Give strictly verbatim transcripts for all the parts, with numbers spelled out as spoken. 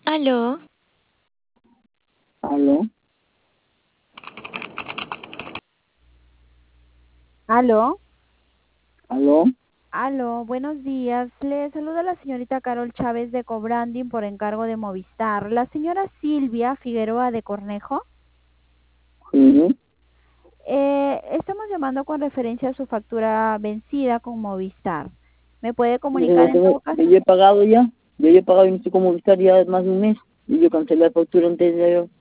Aló, ¿Aló? Aló, ¿Aló? aló, buenos días. Le saluda la señorita Carol Chávez de Cobranding por encargo de Movistar. La señora Silvia Figueroa de Cornejo. Sí. Eh, estamos llamando con referencia a su factura vencida con Movistar. ¿Me puede Yo comunicar ya, en tengo, todo caso? yo ya he pagado ya. Yo ya he pagado y no sé cómo estar ya más de un mes. Y yo cancelé la factura antes de yo.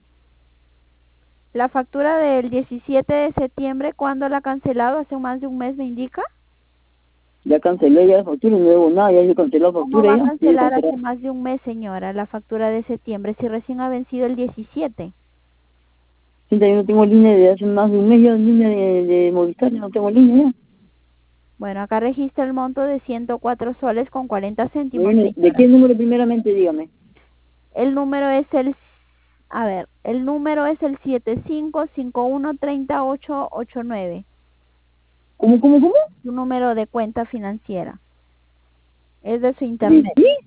La factura del diecisiete de septiembre, ¿cuándo la ha cancelado? ¿Hace más de un mes me indica? Ya cancelé ya la factura, no debo nada. Ya yo cancelé la ¿Cómo factura va a ya. Yo ya cancelar cancelé. hace más de un mes, señora, la factura de septiembre, si recién ha vencido el diecisiete? Sienta, yo no tengo línea de hace más de un mes ya, línea de, de Movistar, ya no tengo línea ya. Bueno, acá registra el monto de ciento cuatro soles con cuarenta céntimos, Bueno, ¿de señora. qué número primeramente? Dígame. El número es el, a ver, el número es el siete cinco cinco uno tres ocho ocho nueve, ¿Cómo, cómo, cómo? su número de cuenta financiera. Es de su ¿De internet. qué?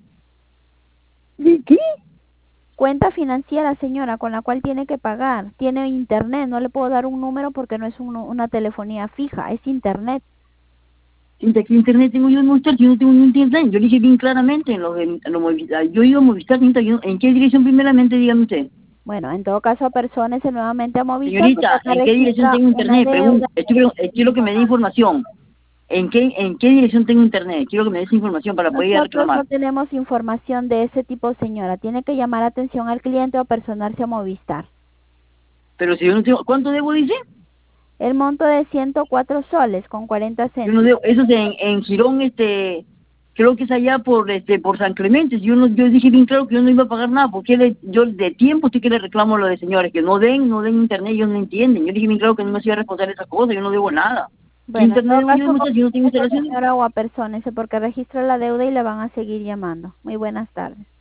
¿De qué? Cuenta financiera, señora, con la cual tiene que pagar. Tiene internet, no le puedo dar un número porque no es un- una telefonía fija, es internet. Sienta, ¿qué internet tengo yo en Movistar? Yo no tengo ni internet. Yo le dije bien claramente en los, en los Movistar. Yo he ido a Movistar, sienta, yo, ¿en qué dirección primeramente? Dígame usted. Bueno, en todo caso, persónese nuevamente a Movistar porque Señorita, acá ¿en qué dirección registra tengo una internet? deuda Pregunto, quiero, quiero que me dé información. ¿En qué, ¿En qué dirección tengo internet? Quiero que me des información para poder ir a Nosotros reclamar. no tenemos información de ese tipo, señora. Tiene que llamar atención al cliente o personarse a Movistar. Pero si yo no tengo, ¿cuánto debo, dice? El monto de ciento cuatro soles con cuarenta Yo no céntimos. debo, eso es en, en Girón, este, creo que es allá por, este, por San Clemente. Yo no, yo dije bien claro que yo no iba a pagar nada, porque de- yo de tiempo sí que le reclamo a los de señores, que no den, no den internet, ellos no entienden. Yo dije bien claro que no me hacía responsable de esas cosas, yo no debo nada. ¿Qué Bueno, en internet todo debo yo caso, demostrar si no tengo esa instalaciones? señora o apersónese porque registra la deuda y le van a seguir llamando. Muy buenas tardes.